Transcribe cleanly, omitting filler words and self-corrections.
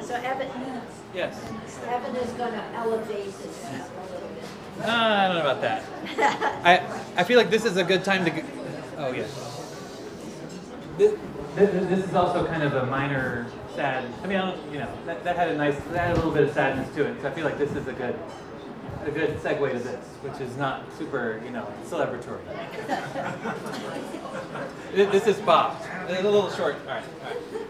So Evan, Yes. Evan is going to elevate this a little bit. I don't know about that. I feel like this is a good time to. Oh yeah. This is also kind of a minor sad. I mean, that had a little bit of sadness to it. So I feel like this is a good segue to this, which is not super, celebratory. This is Bob. A little short. All right.